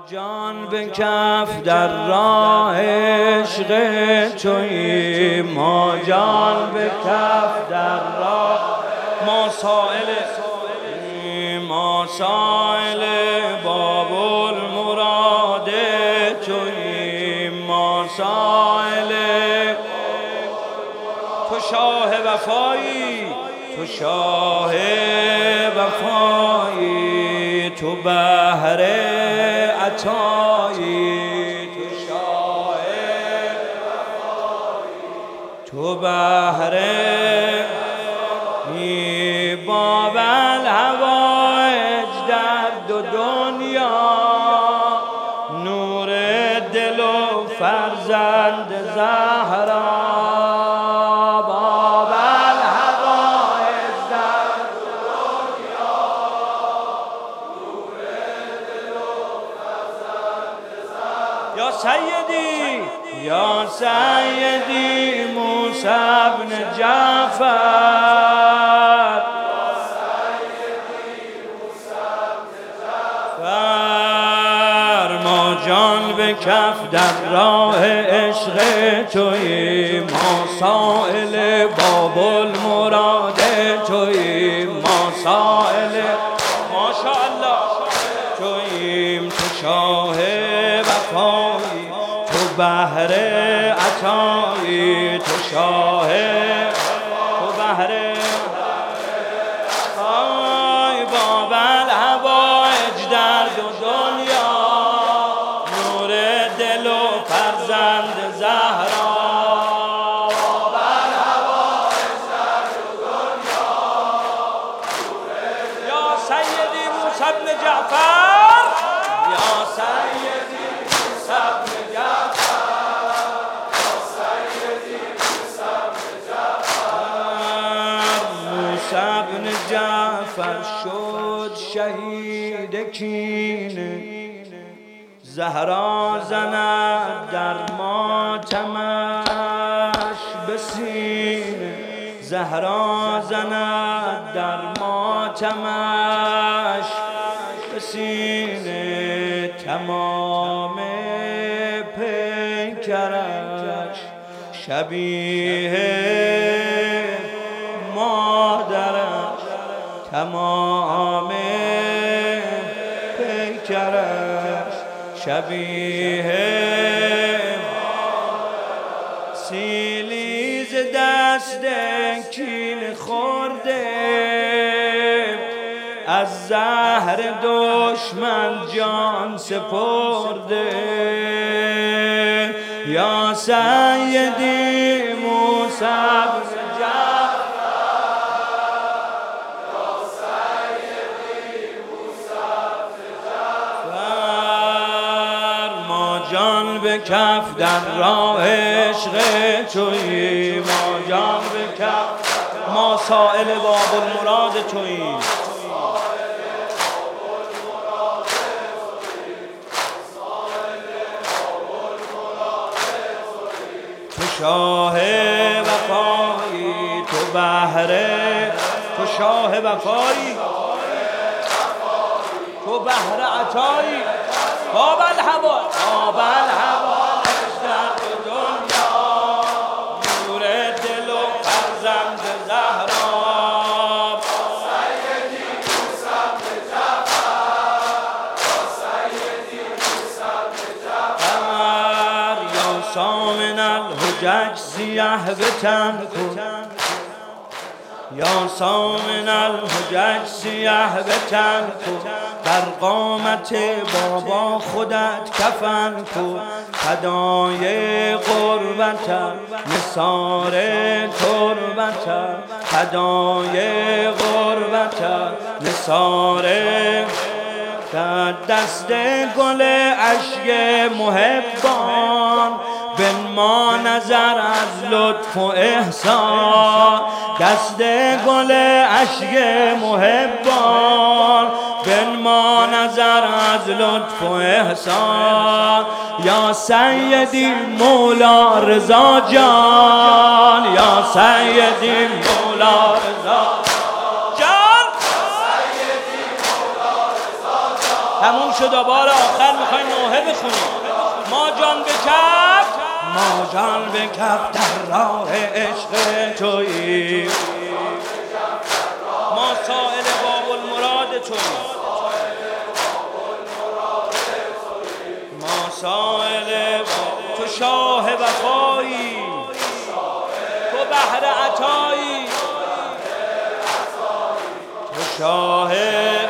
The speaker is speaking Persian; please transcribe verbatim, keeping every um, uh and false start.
جان به کف در راه عشق تویی، ما جان به کف در راه، ما سائل ما سائل باب المراد تویی، ما سائل تو شاه وفایی، تو شاه وفایی، تو بحر عطایی، تو شاه وفایی، تو بحر می باب الهوایج در دو دنیا، نور دل و فرزند زهرا، باب الهوایج در دو دنیا، نور دل و فرزند زهرا. یا سیدی یا سیدی موسی بن جعفر، جان به کف در راه عشق تویی، ما سائل باب المراد تویی، ما سائل ماشاءالله توییم، تو شاه وفایی، تو بحر عطایی، تو شاه تو بحر آی باب الهوایج در دو دنیا، فرزند زهرا، باب الهوایج در دو دنیا، یا سیدی موسی بن جعفر، یا سیدی موسی بن جعفر، یا سیدی موسی بن جعفر. موسی بن جعفر شد شهید کینه، زهرا زند در ماتمش به سینه، زهرا زند در ماتمش به سینه، تمام پیکرش شبیه مادرش، تمام پیکرش شبیه سیلیز دست کین خورده، از زهر دشمن جان سپرده، یا سیدی موسی بن جان به کف در راه عشق تویی، ما جان به کف، ما سائل باب المراد تویی، تو شاه وفایی، تو بحر، تو شاه وفایی، تو بحر عطایی، باب الهوا باب الهوایج در دو دنیا، نور دل و فرزند زهرا، سیدی موسی بن جعفر، سیدی موسی بن جعفر. یا سامن الحجج سیه به تن کن، یا سامن الحجج سیه به تن کن، در قامت بابا خودت کفن کن، فدای قربتم نثار تربتم، فدای قربتم نثار دست گل اشک محبان، بنما نظر از لطف و احسان، دست گل اشک محبان، بنما نظر از لطف و احسان. یا سیدی مولا رضا جان، یا سیدی مولا رضا جان، تموم شد و بار آخر میخواین بخونیم. ما جان به کف ما جان به کف در راه عشق توییم، ما سائل باب المراد توییم، ما سائل تو شاه وفایی، تو بحر عطایی، تو شاه